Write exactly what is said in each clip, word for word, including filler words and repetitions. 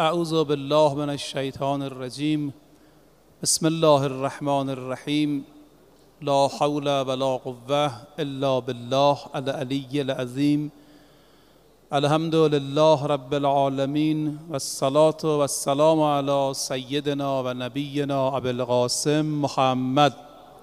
اعوذ بالله من الشیطان الرجیم. بسم الله الرحمن الرحیم. لا حول ولا قوة الا بالله العلی العظیم. الحمد لله رب العالمین و الصلاة و السلام علی سیدنا و نبینا ابی القاسم محمد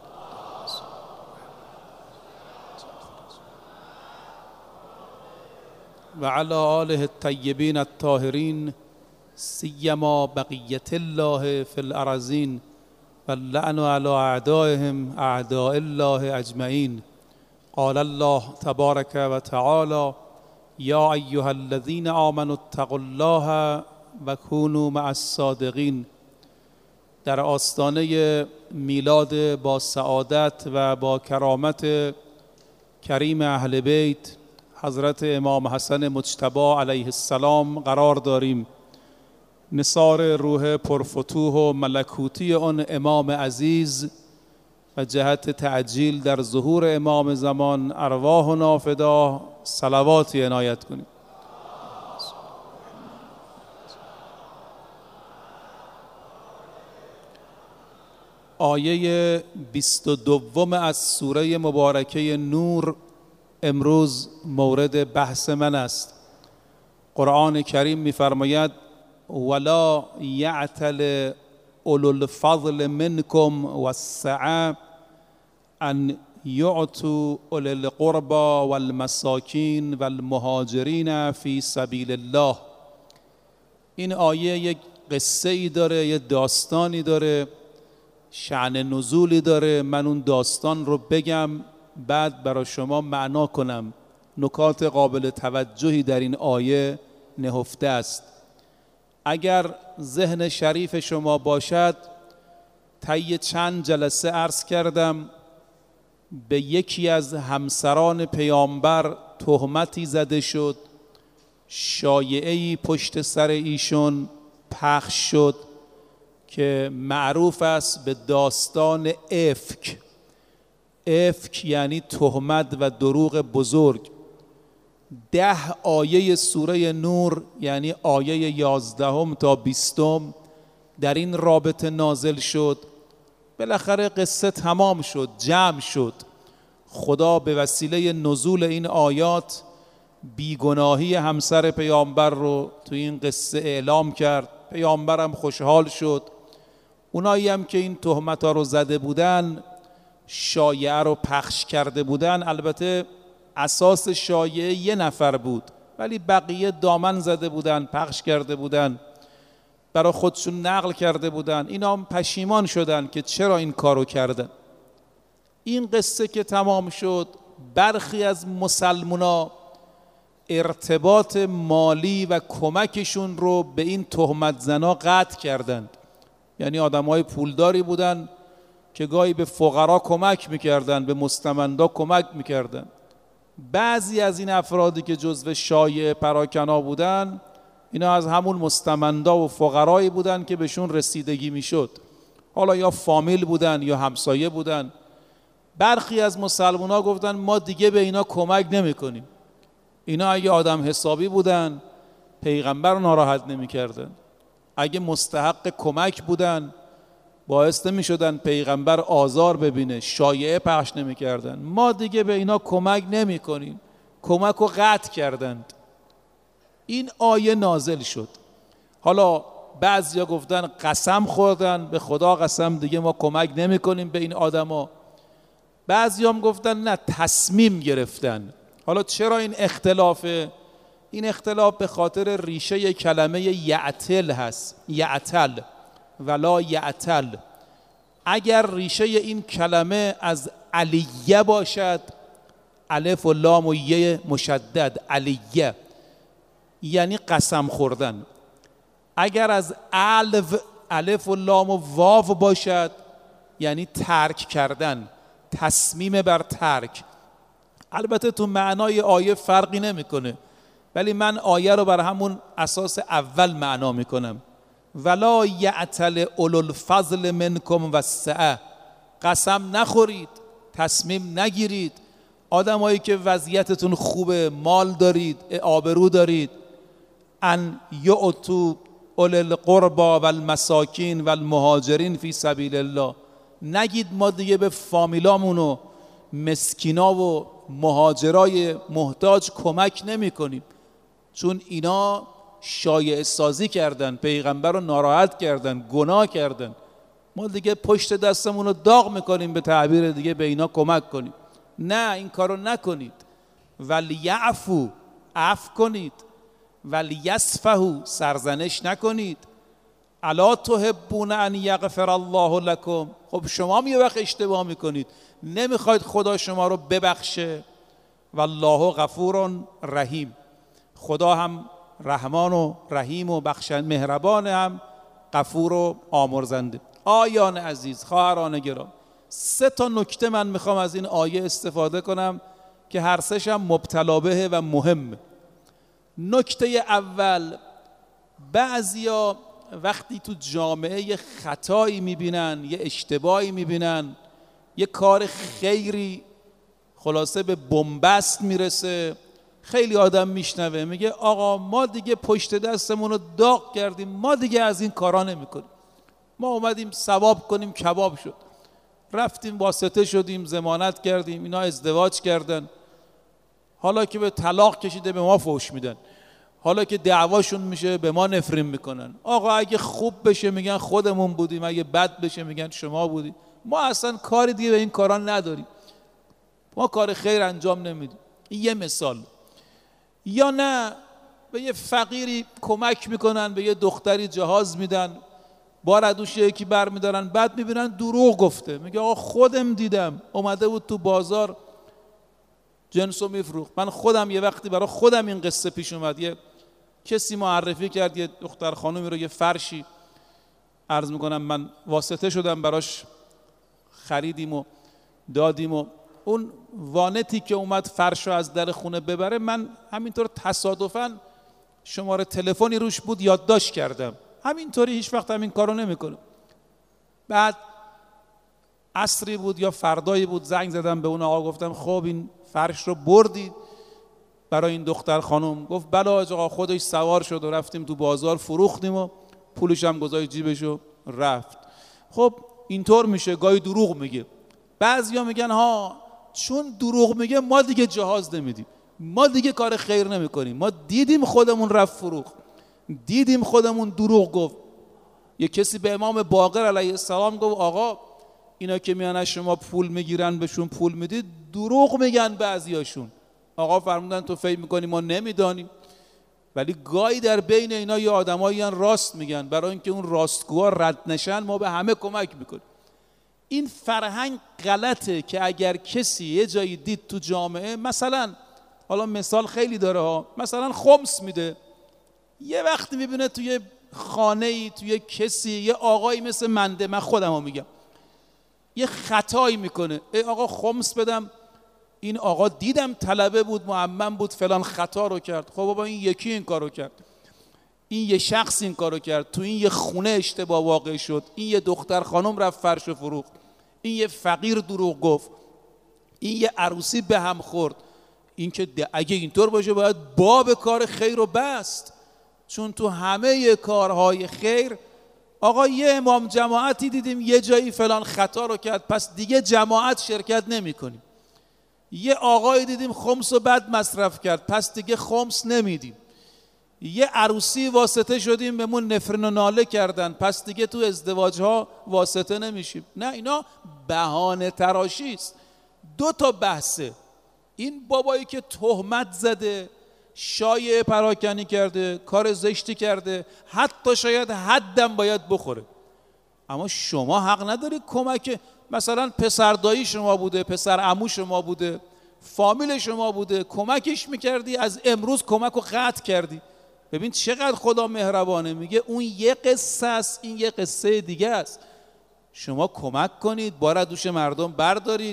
و علی آله الطیبین الطاهرین سیما بقیت الله فی الارضین و اللعن علی اعدائهم اعداء الله اجمعین. قال الله تبارک و تعالی یا ایها الذین آمنوا اتقوا الله و کونوا مع الصادقین. در آستانه میلاد با سعادت و با کرامت کریم اهل بیت حضرت امام حسن مجتبی علیه السلام قرار داریم. نثار روح پرفتوح و ملکوتی آن امام عزیز و جهت تعجیل در ظهور امام زمان ارواحنا فدا صلواتی عنایت کنیم. آیه بیست و دوم از سوره مبارکه نور امروز مورد بحث من است. قرآن کریم می‌فرماید ولا یعتل اولو الفضل منکم والسعة ان یعطوا اولی القربى والمساکین والمهاجرین فی سبیل الله. این آیه یک قصه ای داره، یک داستانی داره، شأن نزولی داره. من اون داستان رو بگم بعد برای شما معنا کنم. نکات قابل توجهی در این آیه نهفته است. اگر ذهن شریف شما باشد، طی چند جلسه عرض کردم به یکی از همسران پیامبر تهمتی زده شد، شایعه‌ای پشت سر ایشون پخش شد که معروف است به داستان افک. افک یعنی تهمت و دروغ بزرگ. ده آیه سوره نور یعنی آیه یازدهم تا بیستم در این رابطه نازل شد. بالاخره قصه تمام شد، جمع شد. خدا به وسیله نزول این آیات بیگناهی همسر پیامبر رو تو این قصه اعلام کرد. پیامبرم خوشحال شد. اونایی هم که این تهمت ها رو زده بودن، شایعه رو پخش کرده بودن، البته اساس شایعه یه نفر بود ولی بقیه دامن زده بودن، پخش کرده بودن، برای خودشون نقل کرده بودن. اینا هم پشیمان شدن که چرا این کارو کردن. این قصه که تمام شد، برخی از مسلمونا ارتباط مالی و کمکشون رو به این تهمت زنا قطع کردند. یعنی آدمای پولداری بودن که گاهی به فقرا کمک میکردن، به مستمندا کمک میکردن. بعضی از این افرادی که جزو شایعه پراکنا بودن، اینا از همون مستمندا و فقرایی بودن که بهشون رسیدگی میشد. حالا یا فامیل بودن یا همسایه بودن. برخی از مسلمونا گفتن ما دیگه به اینا کمک نمیکنیم. اینا اگه آدم حسابی بودن پیغمبر ناراحت نمیکردن. اگه مستحق کمک بودن باعث نمی شدن پیغمبر آزار ببینه، شایعه پخش نمی کردن. ما دیگه به اینا کمک نمی کنیم. کمک رو قطع کردند. این آیه نازل شد. حالا بعضیا گفتن قسم خوردن، به خدا قسم دیگه ما کمک نمی کنیم به این آدما. بعضیا هم گفتن نه، تصمیم گرفتن. حالا چرا این اختلافه؟ این اختلاف به خاطر ریشه کلمه یعتل هست. یعتل ولا یعتل. اگر ریشه این کلمه از علیه باشد، الف و لام و یه مشدد، علیه یعنی قسم خوردن. اگر از الف الف و لام و واو باشد یعنی ترک کردن، تصمیم بر ترک. البته تو معنای آیه فرقی نمیکنه، ولی من آیه رو بر همون اساس اول معنا میکنم. ولا یعتل اولو الفضل منکم والسعة. قسم نخورید، تصمیم نگیرید. آدمایی که وضعیتتون خوبه، مال دارید، آبرو دارید، ان یعطوا اولی القربا و المساکین و المهاجرین فی سبیل الله. نگید ما دیگه به فامیلامون و مسکینا و مهاجرای محتاج کمک نمی کنیم، چون اینا شایعه سازی کردن، پیغمبر رو ناراحت کردن، گناه کردن. ما دیگه پشت دستمون رو داغ میکنیم، به تعبیر دیگه به اینا کمک کنیم. نه، این کارو نکنید. ولیعفو، عفو کنید. ولیصفحوا، سرزنش نکنید. الا تحبون ان یغفر الله لکم. خب شما می وقت اشتباه میکنید، نمیخواید خدا شما رو ببخشه. والله غفور رحیم، خدا هم رحمان و رحیم و بخشند مهربان، هم غفور و آمرزنده. آیان عزیز، خواهران گرام، سه تا نکته من میخوام از این آیه استفاده کنم که هر سه‌ش هم مبتلا بهه و مهمه. نکته اول، بعضیا وقتی تو جامعه یه خطایی میبینن، یه اشتباهی میبینن، یه کار خیری خلاصه به بنبست میرسه، خیلی آدم میشنوه میگه آقا ما دیگه پشت دستمون رو داغ کردیم، ما دیگه از این کارا نمیکنیم، ما اومدیم ثواب کنیم کباب شد، رفتیم واسطه شدیم، ضمانت کردیم، اینا ازدواج کردن، حالا که به طلاق کشیده به ما فحش میدن، حالا که دعواشون میشه به ما نفرین میکنن. آقا اگه خوب بشه میگن خودمون بودیم، اگه بد بشه میگن شما بودی. ما اصلا کاری دیگه به این کارا نداریم، ما کار خیر انجام نمیدیم. این یه مثال. یا نه به یه فقیری کمک میکنن، به یه دختری جهاز میدن، بار ادوش یکی بر میدارن، بعد میبینن دروغ گفته، میگه آقا خودم دیدم اومده بود تو بازار جنسو میفروخت، من خودم یه وقتی برای خودم این قصه پیش اومد، یه کسی معرفی کرد یه دختر خانومی رو، یه فرشی، عرض میکنم من واسطه شدم براش، خریدیم و دادیم و اون وانتی که اومد فرش رو از در خونه ببره، من همینطور تصادفاً شماره تلفنی روش بود یادداشت کردم، همینطوری هیچ وقت همین کارو نمیکنم. بعد عصری بود یا فردایی بود، زنگ زدم به اون آقا، گفتم خب این فرش رو بردید برای این دختر خانم؟ گفت بله آقا، خودش سوار شد و رفتیم تو بازار فروختیم و پولش هم گذاشت جیبش و رفت. خب اینطور میشه، گاهی دروغ میگه. بعضیا میگن ها چون دروغ میگه ما دیگه جهاز نمیدیم، ما دیگه کار خیر نمیکنیم، ما دیدیم خودمون رفت فروخت، دیدیم خودمون دروغ گفت. یه کسی به امام باقر علیه السلام گفت آقا اینا که میان از شما پول میگیرن بهشون پول میدید، دروغ میگن بعضیاشون. آقا فرمودن تو فکر میکنی ما نمیدانیم؟ ولی گاهی در بین اینا یه آدمایی راست میگن، برای اینکه اون راستگوها رد نشن ما به همه کمک میکنیم. این فرهنگ غلطه که اگر کسی یه جایی دید تو جامعه، مثلا حالا مثال خیلی داره ها، مثلا خمس میده، یه وقتی میبینه توی خانه‌ای، توی کسی، یه آقایی مثل منده، من خودم رو میگم، یه خطایی میکنه، ای آقا خمس بدم، این آقا دیدم طلبه بود، معمم بود، فلان خطا رو کرد. خب بابا این یکی این کارو کرد، این یه شخص این کارو کرد، تو این یه خونه اشتباه واقع شد، این یه دختر خانم رفت فرش فروخت، این یه فقیر دروغ گفت، این یه عروسی به هم خورد. این که اگه اینطور باشه باید باب کار خیر رو بست، چون تو همه کارهای خیر آقا یه امام جماعتی دیدیم یه جایی فلان خطا رو کرد، پس دیگه جماعت شرکت نمی کنیم. یه آقایی دیدیم خمس و بد مصرف کرد، پس دیگه خمس نمیدیم. یه عروسی واسطه شدیم بهمون نفرین و ناله کردن، پس دیگه تو ازدواج ها واسطه نمیشیم. نه، اینا بهانه تراشی است. دو تا بحثه، این بابایی که تهمت زده، شایعه پراکنی کرده، کار زشتی کرده، حتی شاید حدم باید بخوره، اما شما حق نداری کمک، مثلا پسر دایی شما بوده، پسر عمو شما بوده، فامیل شما بوده، کمکش میکردی، از امروز کمک رو قطع کردی. ببین چقدر خدا مهربانه، میگه اون یه قصه است، این یه قصه دیگه است. شما کمک کنید، بار دوش مردم بردارید.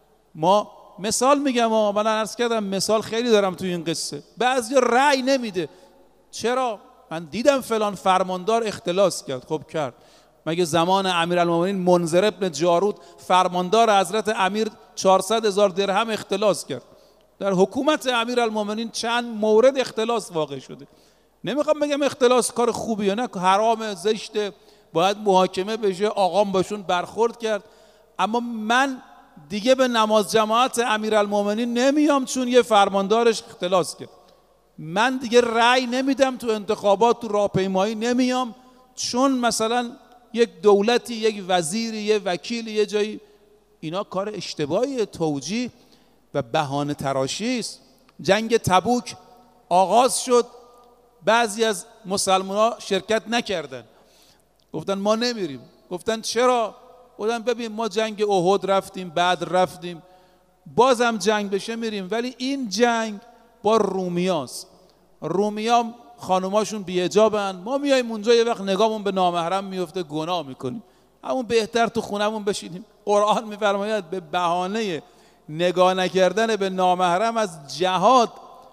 ما مثال میگم، من عرض کردم مثال خیلی دارم توی این قصه. بعضی رأی نمیده، چرا؟ من دیدم فلان فرماندار اختلاس کرد. خب کرد، مگه زمان امیرالمومنین منذر ابن جارود فرماندار حضرت امیر چهارصد هزار درهم اختلاس کرد؟ در حکومت امیرالمومنین چند مورد اختلاس واقع شده. نمیخوام بگم اختلاس کار خوبیه، نه، حرام، زشته، باید محاکمه بشه، آقام باشون برخورد کرد. اما من دیگه به نماز جماعت امیرالمومنین نمیام چون یه فرماندارش اختلاس کرد. من دیگه رأی نمیدم تو انتخابات، تو راهپیمایی نمیام چون مثلا یک دولتی، یک وزیری، یک وکیلی یه جایی. اینا کار اشتباهی، توجیه و بهانه تراشی است. جنگ تبوک آغاز شد، بعضی از مسلمان‌ها شرکت نکردن، گفتن ما نمیریم. گفتن چرا؟ گفتن ببین ما جنگ احد رفتیم، بعد رفتیم، بازم جنگ بشه میریم، ولی این جنگ با رومیاست. رومیا خانوماشون بی حجابن، ما میایم اونجا یه وقت نگاهمون به نامحرم میفته، گناه میکنیم، همون بهتر تو خونمون بشینیم. قرآن میفرماید به بهانه نگاه نکردن به نامحرم از جهاد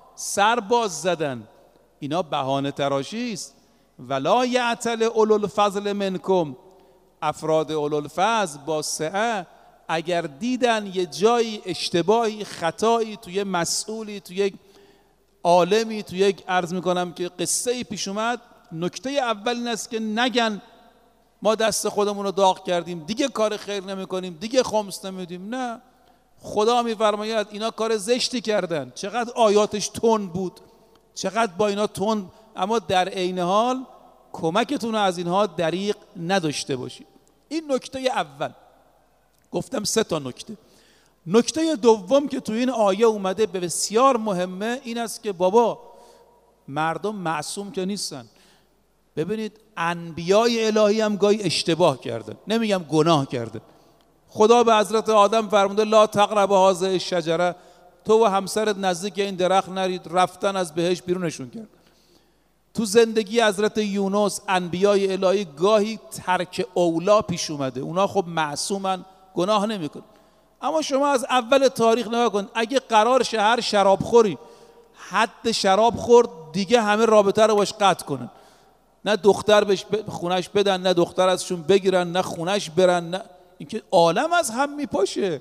سر باز زدن. اینا بهانه تراشی است. ولا یعتل اولو الفضل منکم، افراد اولو الفضل با سعه اگر دیدن یه جایی اشتباهی، خطایی توی مسئولی، توی یک عالمی، توی یک عرض میکنم که قصه ای پیش اومد، نکته اول این است که نگن ما دست خودمون رو داغ کردیم، دیگه کار خیر نمی کنیم، دیگه خمس نمیدیم. نه، خدا میفرماید اینا کار زشتی کردن. چقدر آیاتش تند بود، چقدر با اینا تند، اما در عین حال کمکتون از اینها دریغ نداشته باشید. این نکته اول. گفتم سه تا نکته. نکته دوم که تو این آیه اومده به بسیار مهمه این است که بابا مردم معصوم که نیستن. ببینید انبیای الهی هم گاهی اشتباه کردن، نمیگم گناه کردن. خدا به حضرت آدم فرموده لا تقرب هذه الشجره، تو و همسرت نزدیک این درخت نرید، رفتن از بهشت بیرونشون کرد. تو زندگی حضرت یونس انبیای الهی گاهی ترک اولا پیش اومده، اونا خب معصومن، گناه نمیکنن. اما شما از اول تاریخ نگاه کن، اگه قرار شه هر شرابخوری حد شراب خورد دیگه همه رابطه رو باش قطع کنن، نه دختر بهش خونش بدن، نه دختر ازشون بگیرن، نه خونش برن، نه اینکه عالم از هم میپاشه،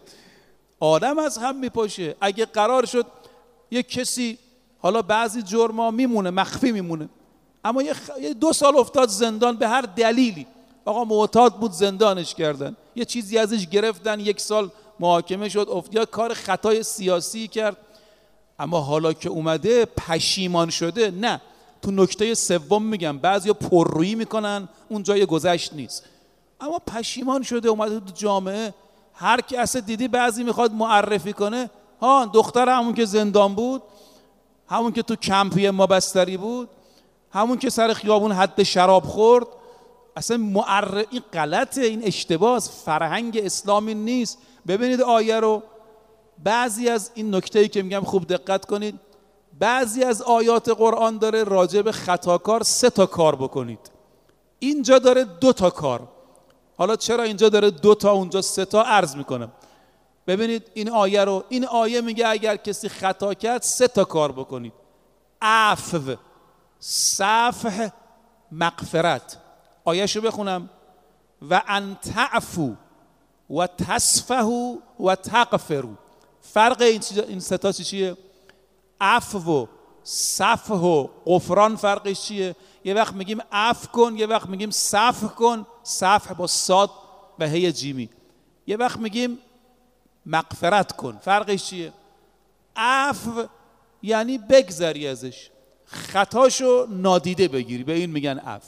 عالم از هم میپاشه. اگه قرار شد یک کسی، حالا بعضی جرما میمونه مخفی میمونه، اما یه, خ... یه دو سال افتاد زندان به هر دلیلی، آقا معتاد بود زندانش کردن، یه چیزی ازش گرفتن، یک سال محاکمه شد، افت یا کار خطای سیاسی کرد، اما حالا که اومده پشیمان شده. نه، تو نکته سوم میگم بعضیا پررویی میکنن اون جای گذشت نیست، اما پشیمان شده اومده تو جامعه. هر کس دیدی بعضی میخواد معرفی کنه، ها دختر همون که زندان بود، همون که تو کمپی ما بستری بود، همون که سر خیابون حد شراب خورد. اصلا معرف این غلطه، این اشتباه، فرهنگ اسلامی نیست. ببینید آیه رو، بعضی از این نکته‌ای که میگم خوب دقت کنید، بعضی از آیات قرآن داره راجع به خطاکار سه تا کار بکنید، اینجا داره دو تا کار. حالا چرا اینجا داره دو تا اونجا سه تا عرض میکنم. ببینید این آیه رو، این آیه میگه اگر کسی خطا کرد سه تا کار بکنید: عفو، صفح، مغفرت. آیه‌شو بخونم: و ان تعفو و تصفحوا و تغفروا. فرق این این سه تا چیه؟ عفو و صفح و غفران فرقش چیه؟ یه وقت میگیم عفو کن، یه وقت میگیم صفح کن، صفح با صاد و هی جیمی. یه وقت میگیم مغفرت کن، فرقش چیه؟ عفو یعنی بگذری ازش، خطاشو نادیده بگیری، به این میگن عفو.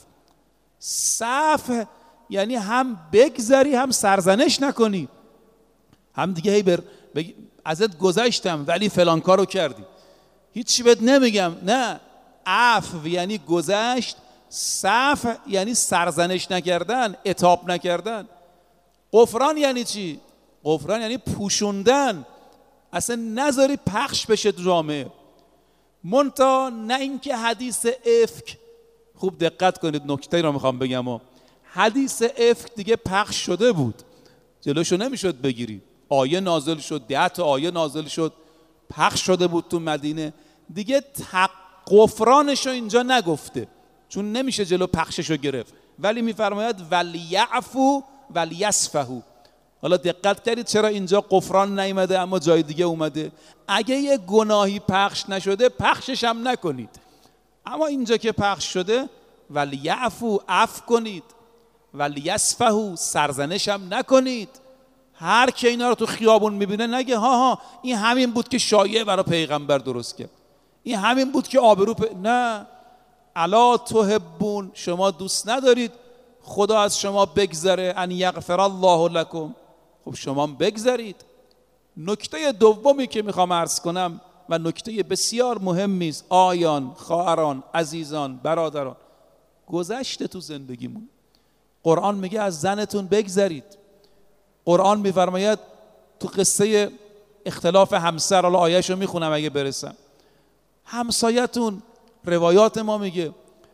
صفح یعنی هم بگذری هم سرزنش نکنی، هم دیگه هی بر بگی ازت گذشتم ولی فلان کارو کردی، هیچی بهت نمیگم. نه، عفو یعنی گذشت، صفح یعنی سرزنش نکردن، عتاب نکردن. غفران یعنی چی؟ غفران یعنی پوشوندن، اصلا نذاری پخش بشه تو جامعه. منتها نه اینکه حدیث افک، خوب دقت کنید نکته رو میخوام بگم، و حدیث افک دیگه پخش شده بود، جلوشو نمیشد بگیری. آیه نازل شد، ده تا آیه نازل شد، پخش شده بود تو مدینه، دیگه غفرانشو اینجا نگفته چون نمیشه جلو پخششو گرفت، ولی میفرماید ولیعفو ولیصفحوا. حالا دقت کردید چرا اینجا غفران نیامده اما جای دیگه اومده؟ اگه یه گناهی پخش نشده پخشش هم نکنید، اما اینجا که پخش شده ولیعفو، عفو کنید، ولیصفحوا، سرزنش هم نکنید. هر که اینا رو تو خیابون میبینه نگه ها ها این همین بود که شایعه برای پیغمبر درست کرد، این همین بود که آبرو پ... نه. الا تحبون، شما دوست ندارید خدا از شما بگذره ان یغفر الله لکم؟ خب شما بگذرید. نکته دومی که میخوام عرض کنم و نکته بسیار مهمی است، آیان، خواهران، عزیزان، برادران، گذشته تو زندگیمون. قرآن میگه از زنتون بگذرید. قرآن میفرماید تو قصه اختلاف همسر، حالا آیه‌شو میخونم اگه برسم، همسایتون، روایات ما میگه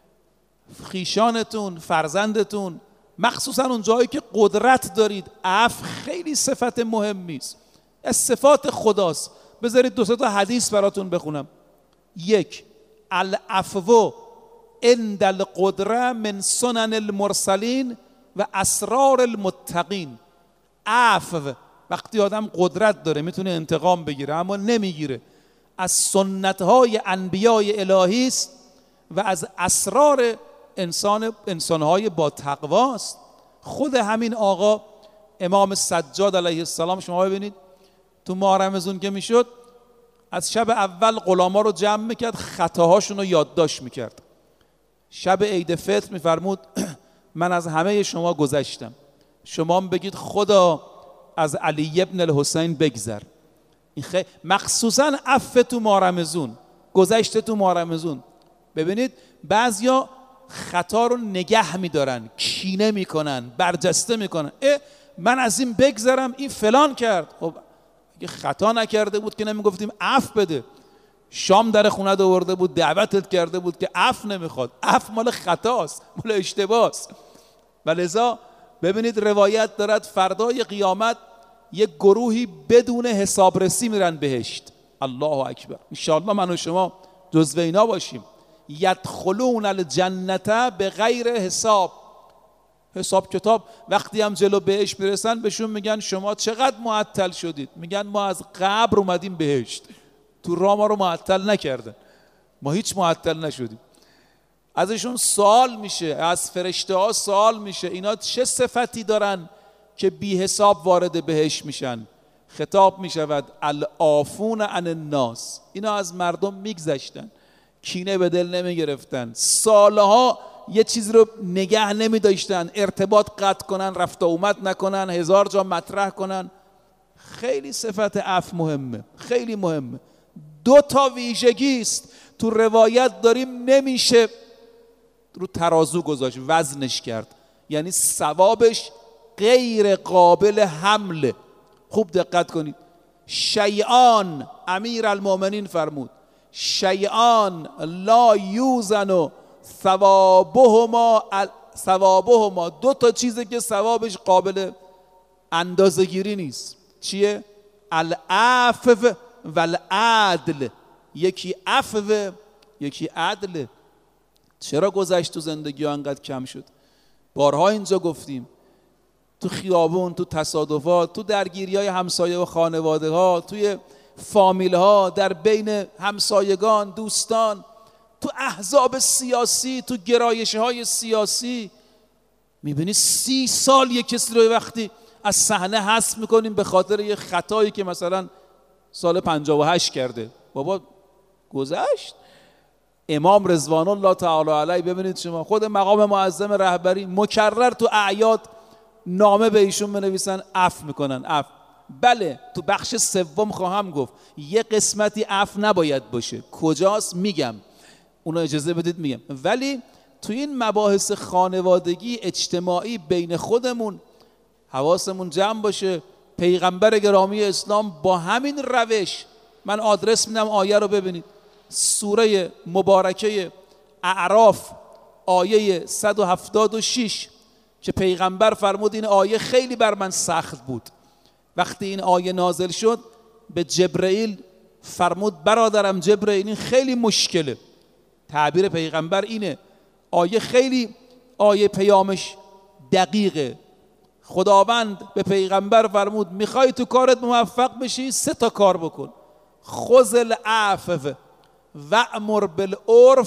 خیشانتون، فرزندتون، مخصوصا اون جایی که قدرت دارید، عفو خیلی صفت مهمی است، از صفات خداست. بذارید دو سه تا حدیث براتون بخونم. یک، العفو عند القدره من سنن المرسلین و اسرار المتقین. عفو وقتی آدم قدرت داره میتونه انتقام بگیره اما نمیگیره، از سنت‌های انبیای الهی است و از اسرار انسان انسان‌های با تقواست. خود همین آقا امام سجاد علیه السلام، شما ببینید تو ماه رمضان که میشد از شب اول غلاما رو جمع میکرد، خطاهاشون رو یادداشت میکرد. شب عید فطر میفرمود من از همه شما گذشتم، شما بگید خدا از علی ابن الحسین بگذر. این خیلی مخصوصا عفو تو ماه رمضان، گذشته تو ماه رمضان. ببینید بعضیا خطا رو نگه میدارن، کینه میکنن، برجسته میکنن، اه من از این بگذرم، این فلان کرد. خب اگه خطا نکرده بود که نمیگفتیم عفو بده. شام در خونه آورده بود، دعوتت کرده بود که عفو نمیخواد. عفو مال خطاست، مال اشتباهست. ولذا ببینید روایت دارد فردای قیامت یک گروهی بدون حسابرسی میرن بهشت. الله اکبر. ان شاء الله من و شما جزو اینا باشیم. یدخلون الجنه بغیر حساب. حساب کتاب وقتی هم جلو بهشت میرسن بهشون میگن شما چقدر معطل شدید؟ میگن ما از قبر اومدیم بهشت، تو راه ما رو معطل نکردن، ما هیچ معطل نشدیم. ازشون سوال میشه، از فرشته ها سوال میشه اینا چه صفتی دارن که بی حساب وارد بهشت میشن؟ خطاب میشود العافون عن الناس، اینا از مردم میگذشتن، کینه به دل نمیگرفتن، سالها یه چیز رو نگه نمیداشتن، ارتباط قطع کنن، رفت و اومد نکنن، هزار جا مطرح کنن. خیلی صفت عفو مهمه، خیلی مهمه. دو تا ویژگی است تو روایت داریم نمیشه رو ترازو گذاشت، وزنش کرد، یعنی ثوابش غیر قابل حمله. خوب دقت کنید. شیئان، امیر المؤمنین فرمود شیئان لا یوزن ثوابهما ثوابهما، دو تا چیزه که ثوابش قابل اندازه گیری نیست. چیه؟ العفو و العدل. یکی عفو یکی عدل. چرا گذشت تو زندگی ها انقدر کم شد؟ بارها اینجا گفتیم، تو خیابون، تو تصادفات، تو درگیری های همسایه و خانواده ها، توی فامیل ها، در بین همسایگان، دوستان، تو احزاب سیاسی، تو گرایش های سیاسی، میبینی سی سال یک کسی رو وقتی از صحنه حذف میکنیم به خاطر یه خطایی که مثلا سال پنجاه و هشت کرده. بابا گذشت. امام رضوان الله تعالی علیه، ببینید شما خود مقام معظم رهبری مکرر تو اعیاد نامه به ایشون بنویسن عفو میکنن. عفو بله، تو بخش سوم خواهم گفت یه قسمتی عفو نباید باشه. کجاست میگم، اونا اجازه بدید میگم. ولی تو این مباحث خانوادگی اجتماعی بین خودمون حواسمون جمع باشه. پیغمبر گرامی اسلام با همین روش، من آدرس میدم آیه رو ببینید، سوره مبارکه اعراف آیه صد و هفتاد و شش که پیغمبر فرمود این آیه خیلی بر من سخت بود. وقتی این آیه نازل شد به جبرئیل فرمود برادرم جبرئیل این خیلی مشکله. تعبیر پیغمبر اینه، آیه خیلی آیه پیامش دقیقه. خداوند به پیغمبر فرمود میخوای تو کارت موفق بشی سه تا کار بکن: خذ العفو وامر بالعرف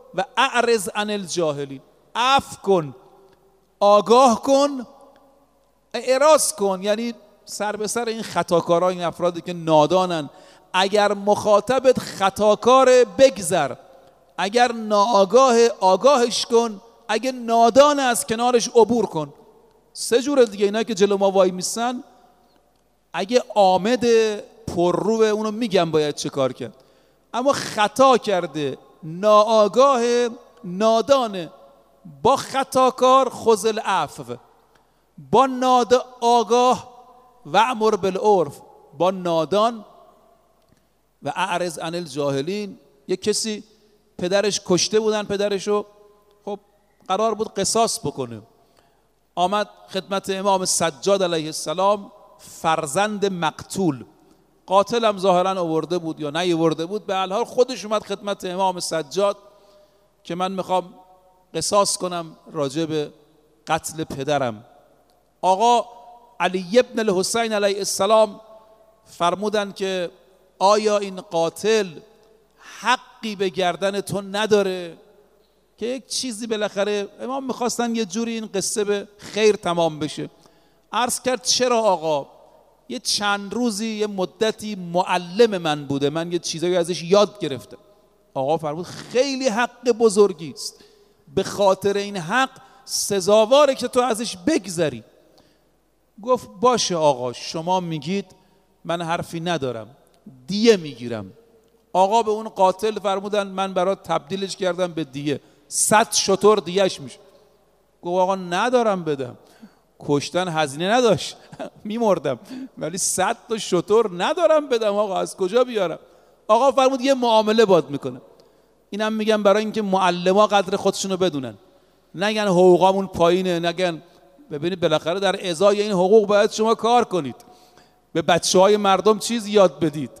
و اعرض عن الجاهلین، عفو کن، آگاه کن، اعراض کن، یعنی سر به سر این خطاکارا، این افرادی که نادانن. اگر مخاطبت خطاکار بگذر، اگر ناآگاه آگاهش کن، اگه نادان از کنارش عبور کن. سه جور دیگه اینا که جلو ما وای میسن، اگه آمد پرروه اونو میگم باید چه کار کرد، اما خطا کرده، ناآگاه، نادانه، با خطاکار خذ العفو، با ناد آگاه و امر بالعرف، با نادان و اعرض عن الجاهلین. یک کسی پدرش کشته بودن پدرشو، خب قرار بود قصاص بکنه، آمد خدمت امام سجاد علیه السلام، فرزند مقتول، قاتلم ظاهرا آورده بود یا نیاورده بود، به هر حال خودش اومد خدمت امام سجاد که من میخوام قصاص کنم راجع به قتل پدرم. آقا علی ابن الحسین علیه السلام فرمودن که آیا این قاتل حقی به گردن تو نداره؟ که یک چیزی بالاخره امام میخواستن یه جوری این قصه به خیر تمام بشه. عرض کرد چرا آقا؟ یه چند روزی یه مدتی معلم من بوده، من یه چیزایی ازش یاد گرفتم. آقا فرمود خیلی حق بزرگی است، به خاطر این حق سزاواره که تو ازش بگذری. گفت باشه آقا، شما میگید، من حرفی ندارم، دیه میگیرم. آقا به اون قاتل فرمودن من برات تبدیلش کردم به دیه، صد شتر دیهش میشه. گفت آقا ندارم بدم، کشتن هزینه نداشت میمردم، ولی صد تا شتر ندارم بدم آقا، از کجا بیارم؟ آقا فرمود یه معامله باد میکنم. اینم میگم برای اینکه معلما قدر خودشونو بدونن، نگن حقوقامون پایینه، نگن ببینید بالاخره در ازای این حقوق باید شما کار کنید، به بچه های مردم چیز یاد بدید،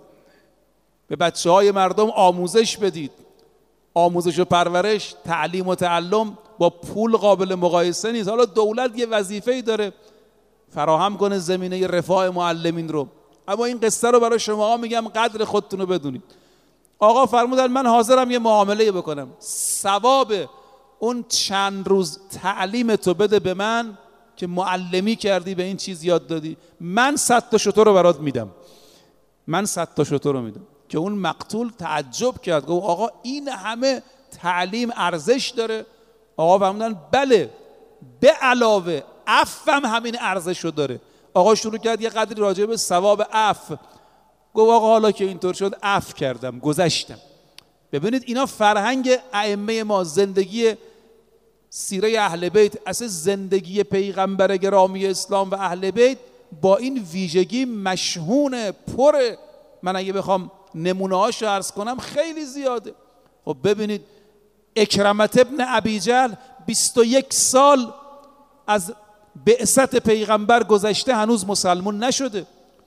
به بچه های مردم آموزش بدید. آموزش و پرورش، تعلیم و تعلم با پول قابل مقایسه نیست. حالا دولت یه وظیفه‌ای داره فراهم کنه زمینه رفاه معلمین رو، اما این قصه رو برای شما میگم قدر خودتون رو بدونید. آقا فرمودن من حاضرم یه معامله بکنم، ثواب اون چند روز تعلیم تو بده به من که معلمی کردی، به این چیز یاد دادی، من صد تا شتر رو برات میدم، من صد تا شتر رو میدم. که اون مقتول تعجب کرد، گفت آقا این همه تعلیم ارزش داره؟ آقا فرمودن بله، به علاوه عفوم همین ارزش رو داره. آقا شروع کرد یه قدری راجع به ثواب عفو. گفت آقا حالا که اینطور شد عفو کردم، گذشتم. ببینید اینا فرهنگ ائمه ما، زندگی سیره اهل بیت، اصلا زندگی پیغمبر گرامی اسلام و اهل بیت با این ویژگی مشهون، پره. من اگه بخوام نمونه هاشو عرض کنم خیلی زیاده. خب ببینید اکرمت ابن ابی جهل بیست و یک سال از بعثت پیغمبر گذشته هنوز مسلمان نشده.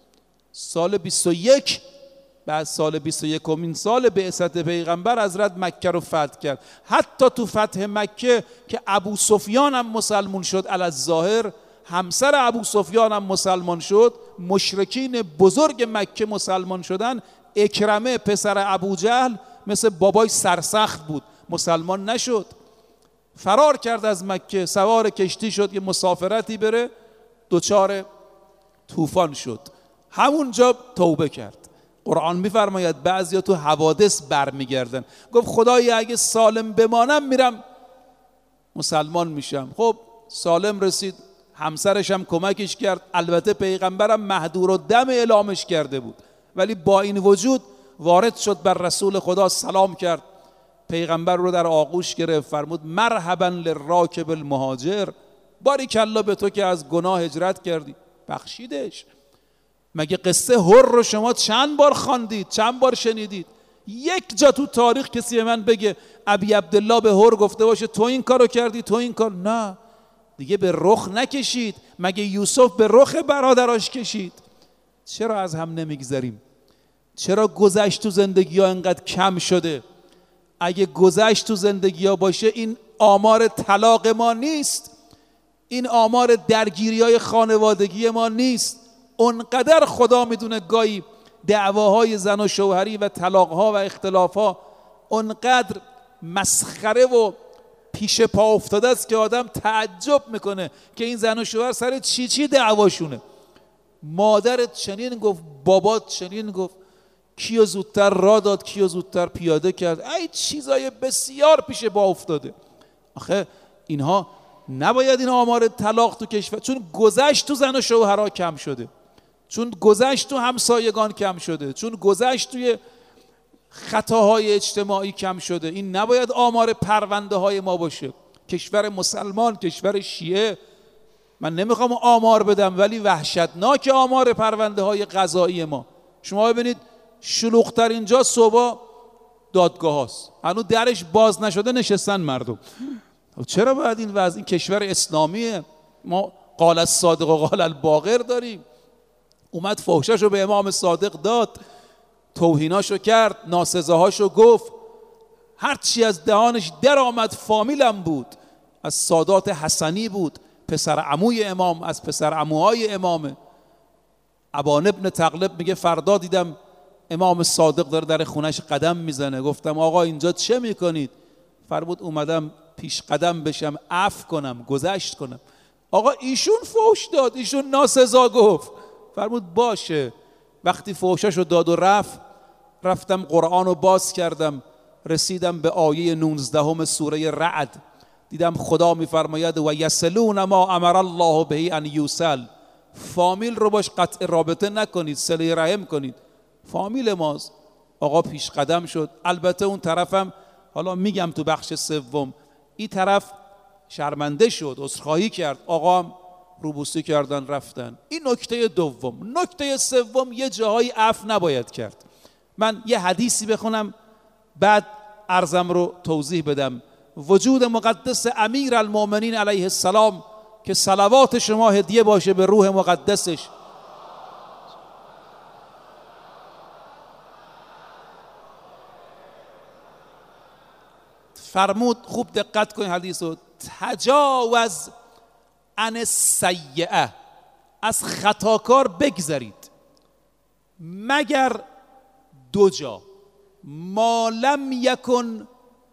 سال بیست و یک، بعد سال بیست و یکمین سال بعثت پیغمبر حضرت مکه رو فتح کرد. حتی تو فتح مکه که ابو سفیان هم مسلمان شد، علی الظاهر همسر ابو سفیان هم مسلمان شد، مشرکین بزرگ مکه مسلمان شدن. اکرمه پسر ابو جهل مثل بابای سرسخت بود، مسلمان نشد، فرار کرد از مکه، سوار کشتی شد یه مسافرتی بره، دوچار طوفان شد، همونجا توبه کرد. قرآن میفرماید بعضیا تو حوادث برمیگردن. گفت خدایا اگه سالم بمانم میرم مسلمان میشم. خب سالم رسید، همسرش هم کمکش کرد، البته پیغمبرم مهدور و دم اعلامش کرده بود، ولی با این وجود وارد شد بر رسول خدا، سلام کرد، پیغمبر رو در آغوش گرفت، فرمود مرحبا للراکب المهاجر، باریکالله به تو که از گناه هجرت کردی، بخشیدش. مگه قصه هر رو شما چند بار خواندید، چند بار شنیدید؟ یک جا تو تاریخ کسی به من بگه ابی عبدالله به هر گفته باشه تو این کارو کردی، تو این کار؟ نه دیگه به رخ نکشید. مگه یوسف به رخ برادراش کشید؟ چرا از هم نمیگذریم؟ چرا گذشت تو زندگی ها انقدر کم شده؟ اگه گذشت تو زندگی ها باشه این آمار طلاق ما نیست، این آمار درگیری های خانوادگی ما نیست. اونقدر خدا میدونه گاهی دعواهای زن و شوهری و طلاقها و اختلافها اونقدر مسخره و پیش پا افتاده است که آدم تعجب میکنه که این زن و شوهر سر چی چی دعواشونه. مادرت چنین گفت، بابات چنین گفت، کیو زودتر راه داد، کیو زودتر پیاده کرد، ای چیزای بسیار پیش پا افتاده. آخه اینها نباید این آمار طلاق تو کشور، چون گذشت تو زن و شوهرها کم شده، چون گذشت تو همسایگان کم شده، چون گذشت توی خطاهای اجتماعی کم شده. این نباید آمار پرونده های ما باشه. کشور مسلمان، کشور شیعه، من نمیخوام آمار بدم ولی وحشتناک آمار پرونده های قضایی ما. شما ببینید شلوغ‌تر اینجا صبح دادگاه هست، هنوز درش باز نشده نشستن مردم. چرا باید این وضع؟ این کشور اسلامیه، ما قال الصادق و قال الباقر داریم. اومد فحشاشو به امام صادق داد، توهیناشو کرد، ناسزاهاشو گفت، هر چی از دهانش در آمد فامیلم بود، از سادات حسنی بود، پسر عموی امام، از پسر عموهای امامه. ابان ابن تغلب میگه فردا دیدم امام صادق داره در خونش قدم میزنه، گفتم آقا اینجا چه میکنید؟ فرمود اومدم پیش قدم بشم، عفو کنم، گذشت کنم. آقا ایشون فحش داد، ایشون ناسزا گفت. فرمود باشه. وقتی فحشاشو داد و رفت، رفتم قرآن رو باز کردم، رسیدم به آیه نوزدهم سوره رعد، دیدم خدا میفرماید و یصلون ما امر الله به ان یوصل. فامیل رو باش قطع رابطه نکنید، صله رحم کنید، فامیل ماست. آقا پیش قدم شد. البته اون طرفم، حالا میگم تو بخش سوم، این طرف شرمنده شد، عذرخواهی کرد، آقا هم روبوسی کردن رفتن. این نکته دوم. نکته سوم، یه جاهای عفو نباید کرد. من یه حدیثی بخونم بعد عرضم رو توضیح بدم. وجود مقدس امیر المؤمنین علیه السلام که صلوات شما هدیه باشه به روح مقدسش، فرمود، خوب دقت کنید حدیثو، تجاوز عن السیئه، از خطاکار بگذرید مگر دو جا، ما لم یکن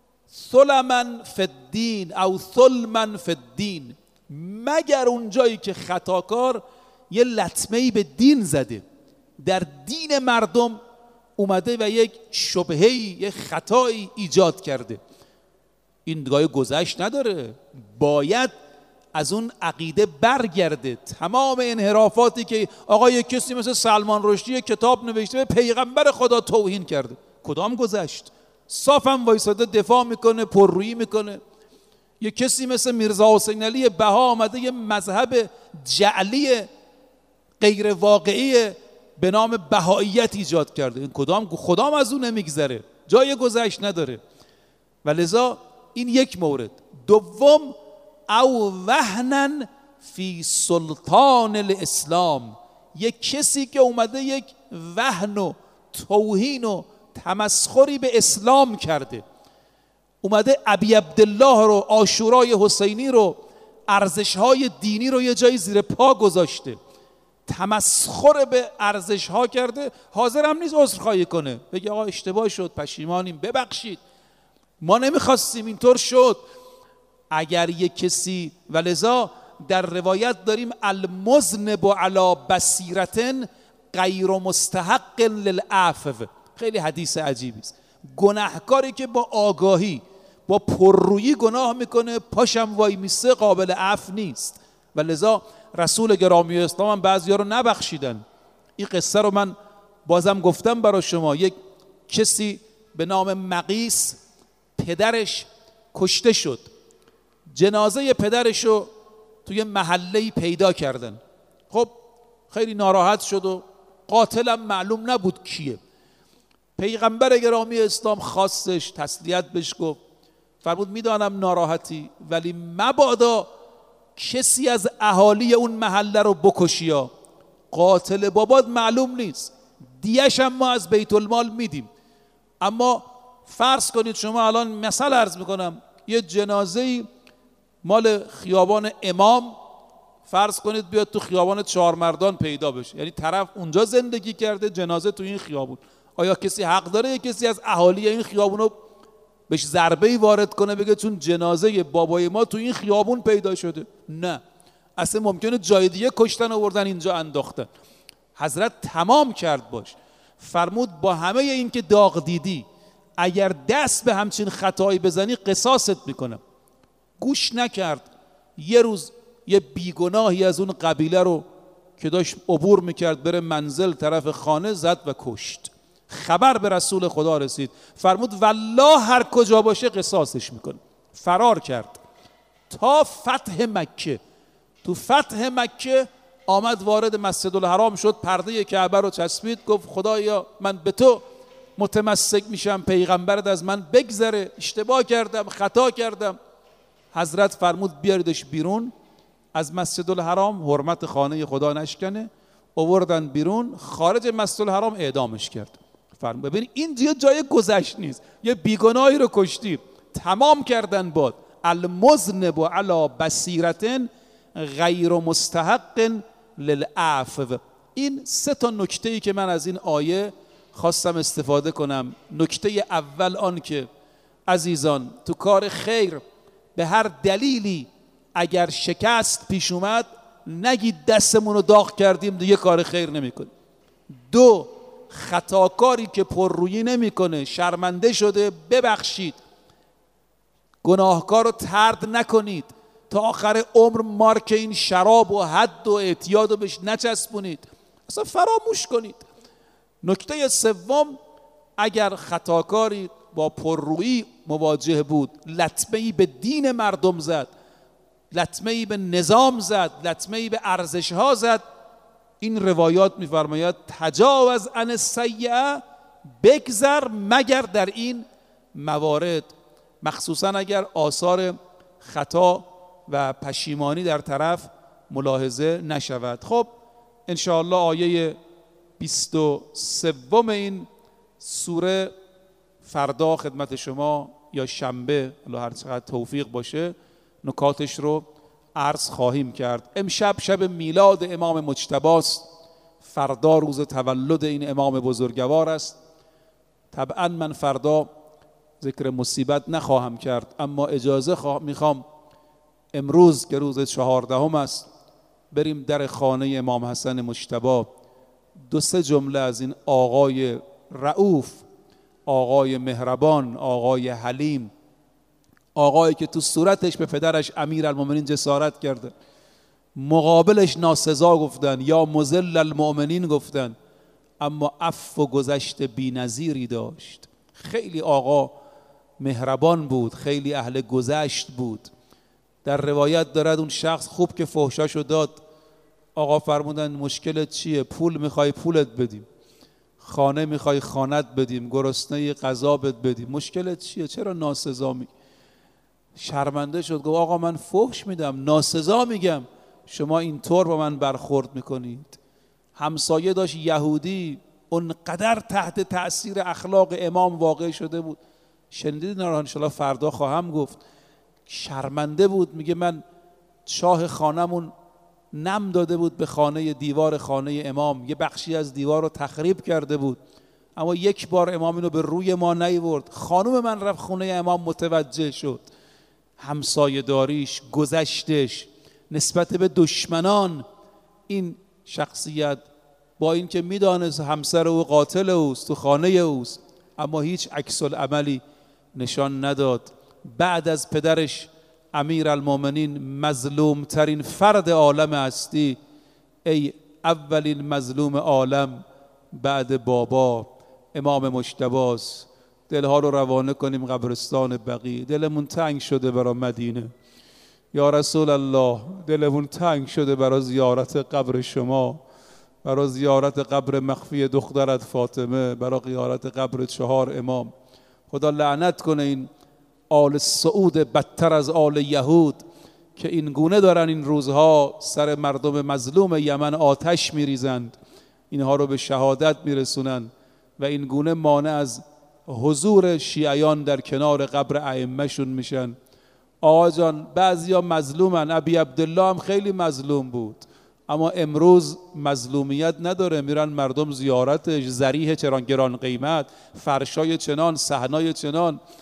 ظلما فی الدین او ظلما فی الدین، مگر اون جایی که خطاکار یه لطمه‌ای به دین زده، در دین مردم اومده و یک شبهه‌ای، یک خطایی ایجاد کرده. این دیگه گذشت نداره، باید از اون عقیده برگرده. تمام انحرافاتی که آقا یک کسی مثل سلمان رشدی کتاب نوشته به پیغمبر خدا توهین کرده، کدام گذشت؟ صافم وایساده دفاع میکنه، پررویی میکنه. یک کسی مثل میرزا حسین علی بها آمده یه مذهب جعلی غیر واقعی به نام بهاییت ایجاد کرده، این کدام خدام از اون نمیگذره، جای گذشت نداره. و لذا این یک مورد. دوم، او وهنن فی سلطان الاسلام، یک کسی که اومده یک وهن و توهین و تمسخری به اسلام کرده، اومده ابی عبدالله رو، عاشورای حسینی رو، ارزش‌های دینی رو یه جایی زیر پا گذاشته، تمسخر به ارزش‌ها کرده، حاضر هم نیست عذرخواهی کنه، بگه آقا اشتباه شد، پشیمانیم، ببخشید، ما نمیخواستیم، اینطور شد. اگر یک کسی، ولذا در روایت داریم المذنب علی بصیرة غیر مستحق للعفو، خیلی حدیث عجیبی است. گناهکاری که با آگاهی، با پررویی گناه میکنه، پاشم وای میسه، قابل عفو نیست. و لذا رسول گرامی اسلام هم بعضیا رو نبخشیدن. این قصه رو من بازم گفتم برای شما. یک کسی به نام مقیس، پدرش کشته شد، جنازه پدرش رو توی محله‌ای پیدا کردن. خب خیلی ناراحت شد و قاتلم معلوم نبود کیه. پیغمبر گرامی اسلام خواستش، تسلیت بهش گفت، فرمود میدانم ناراحتی، ولی مبادا کسی از اهالی اون محله رو بکشیا، قاتل بابات معلوم نیست، دیش هم ما از بیت المال میدیم. اما فرض کنید شما الان، مثال عرض میکنم، یه جنازه‌ای مال خیابان امام، فرض کنید بیاد تو خیابان چهارمردان پیدا بشه، یعنی طرف اونجا زندگی کرده، جنازه تو این خیابون، آیا کسی حق داره یک کسی از اهالی این خیابون رو بهش ضربه‌ای وارد کنه بگه چون جنازه بابای ما تو این خیابون پیدا شده. نه، اصلا ممکنه جای دیگه کشتن آوردن اینجا انداختن. حضرت تمام کرد باش، فرمود با همه این که داغ دیدی اگر دست به همچین خطایی بزنی قصاصت میکنم. گوش نکرد. یه روز یه بیگناهی از اون قبیله رو که داشت عبور میکرد بره منزل طرف خانه زد و کشت. خبر به رسول خدا رسید، فرمود والله هر کجا باشه قصاصش میکنه. فرار کرد تا فتح مکه. تو فتح مکه آمد وارد مسجد الحرام شد، پرده کعبه رو چسبید، گفت خدایا من به تو متمسک میشم، پیغمبرت از من بگذره، اشتباه کردم، خطا کردم. حضرت فرمود بیاردش بیرون از مسجد الحرام، حرمت خانه خدا نشکنه. آوردن بیرون، خارج مسجد الحرام اعدامش کرد. فرمود ببین این دیگه جای گذشت نیست، یه بیگناهی رو کشتی، تمام کردن باد. المذنب علی بصیرة غیر مستحق للعفو. این سه تا نکته‌ای که من از این آیه خواستم استفاده کنم. نکته اول آن که عزیزان تو کار خیر به هر دلیلی اگر شکست پیش اومد نگید دستمون رو داغ کردیم دیگه کار خیر نمی‌کنیم. دو، خطاکاری که پررویی نمی‌کنه، شرمنده شده، ببخشید. گناهکار رو طرد نکنید تا آخر عمر مارک این شراب و حد و اعتیاد رو بهش نچسبونید، اصلا فراموش کنید. نکته سوم، اگر خطاکاری با پررویی مواجه بود، لطمه‌ای به دین مردم زد، لطمه‌ای به نظام زد، لطمه‌ای به ارزش‌ها زد، این روایات می‌فرماید تجاوز عن السیئة، بگذر مگر در این موارد، مخصوصا اگر آثار خطا و پشیمانی در طرف ملاحظه نشود. خب انشاءالله آیه بیست و سوم این سوره فردا خدمت شما یا شنبه الله هر چقدر توفیق باشه نکاتش رو عرض خواهیم کرد. امشب شب میلاد امام مجتباست، فردا روز تولد این امام بزرگوار است. طبعا من فردا ذکر مصیبت نخواهم کرد، اما اجازه خواه... میخوام امروز که روز چهاردهم است بریم در خانه امام حسن مجتبی، دو سه جمله از این آقای رؤوف، آقای مهربان، آقای حلیم، آقایی که تو صورتش به پدرش امیرالمومنین جسارت کرده، مقابلش ناسزا گفتن یا مذل المؤمنین گفتن، اما عفو و گذشت بی‌نظیری داشت. خیلی آقا مهربان بود، خیلی اهل گذشت بود. در روایت دارد اون شخص خوب که فحشاشو داد، آقا فرمودن مشکلت چیه؟ پول میخوای پولت بدیم، خانه میخوای خانت بدیم، گرسنه غذا بهت بدیم، مشکلت چیه؟ چرا ناسزا میگی؟ شرمنده شد، گفت آقا من فحش میدم، ناسزا میگم، شما اینطور با من برخورد میکنید. همسایه داشت یهودی، اونقدر تحت تأثیر اخلاق امام واقع شده بود، شنیدید نه؟ انشاءالله فردا خواهم گفت. شرمنده بود، میگه من شاه خانمون نم داده بود به خانه دیوار خانه امام، یه بخشی از دیوار رو تخریب کرده بود، اما یک بار امام اینو به روی ما نیورد. خانم من رفت خونه امام، متوجه شد. همسایه داریش، گذشتش نسبت به دشمنان، این شخصیت با اینکه میدانست همسر او قاتل اوست، تو خانه اوست، اما هیچ عکس العملی نشان نداد. بعد از پدرش امیرالمومنین مظلوم ترین فرد عالم هستی، ای اولین مظلوم عالم بعد بابا امام مجتباست. دلها رو روانه کنیم قبرستان بقیع. دلمون تنگ شده برای مدینه یا رسول الله، دلمون تنگ شده برای زیارت قبر شما، برای زیارت قبر مخفی دخترت فاطمه، برای زیارت قبر چهار امام. خدا لعنت کنه این آل سعود بدتر از آل یهود که این گونه دارن این روزها سر مردم مظلوم یمن آتش میریزند، اینها رو به شهادت میرسونند و این گونه مانع از حضور شیعیان در کنار قبر ائمه شون میشن. آقا جان بعضیا مظلومن، ابی عبدالله هم خیلی مظلوم بود، اما امروز مظلومیت نداره، میرن مردم زیارتش، ذریح چنان گران قیمت، فرشای چنان، صحنای چنان.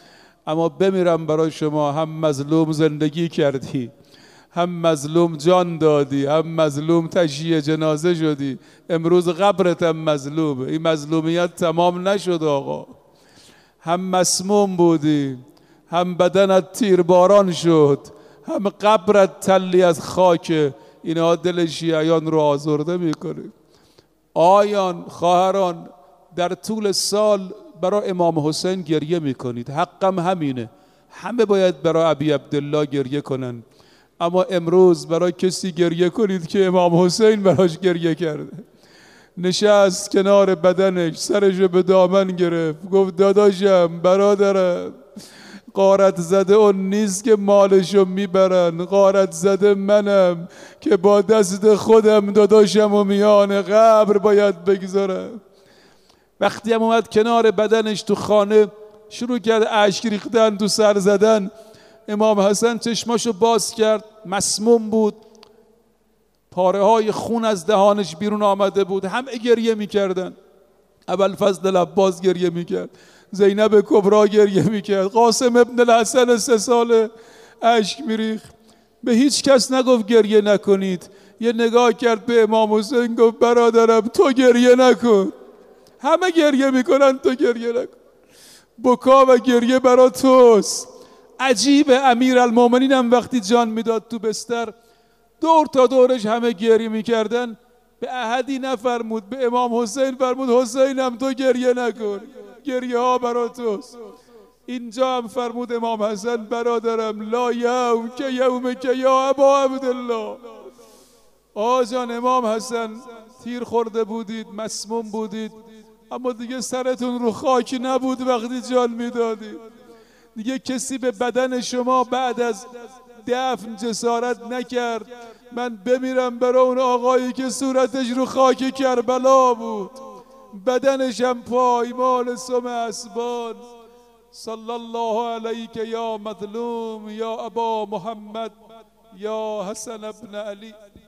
اما بمیرم برای شما. هم مظلوم زندگی کردی، هم مظلوم جان دادی، هم مظلوم تشییع جنازه شدی. امروز قبرت هم مظلومه. این مظلومیت تمام نشد آقا. هم مسموم بودی، هم بدنت تیرباران شد، هم قبرت تلی از خاک. اینها دل شیعیان رو آزرده میکنه. آیان خواهران، در طول سال برای امام حسین گریه میکنید، حقم همینه، همه باید برای ابی عبدالله گریه کنن، اما امروز برای کسی گریه کنید که امام حسین براش گریه کرده. نشست کنار بدنش، سرشو به دامن گرفت، گفت داداشم، برادرم، غارت زده اون نیست که مالشو میبرن، غارت زده منم که با دست خودم داداشم و میان قبر باید بگذارم. وقتی هم اومد کنار بدنش تو خانه، شروع کرد اشک ریختن، تو سر زدن. امام حسن چشماشو باز کرد، مسموم بود، پاره های خون از دهانش بیرون آمده بود. همه گریه میکردن. ابوالفضل العباس گریه میکرد، زینب کبرا گریه میکرد، قاسم ابن الحسن سه ساله اشک میریخت. به هیچ کس نگفت گریه نکنید. یه نگاه کرد به امام حسین، گفت برادرم تو گریه نکن، همه گریه میکنن تو گریه نکن. بکا و گریه برا توست. عجیبه، امیر المومنین هم وقتی جان میداد تو بستر، دور تا دورش همه گریه میکردن، به احدی نفرمود، به امام حسین فرمود حسینم تو گریه نکن، گریه ها برا توست. اینجا هم فرمود امام حسن برادرم، لا یوم که یوم که یا ابا عبدالله. آجان امام حسن، تیر خورده بودید، مسموم بودید، اما دیگه سرتون رو خاک نبود وقتی جان میدادید. دیگه کسی به بدن شما بعد از دفن جسارت نکرد من بمیرم برای اون آقایی که صورتش رو خاک کربلا بود، بدنش هم پایمال سم اسبان. صلی الله علیک یا مظلوم یا ابا محمد یا حسن ابن علی.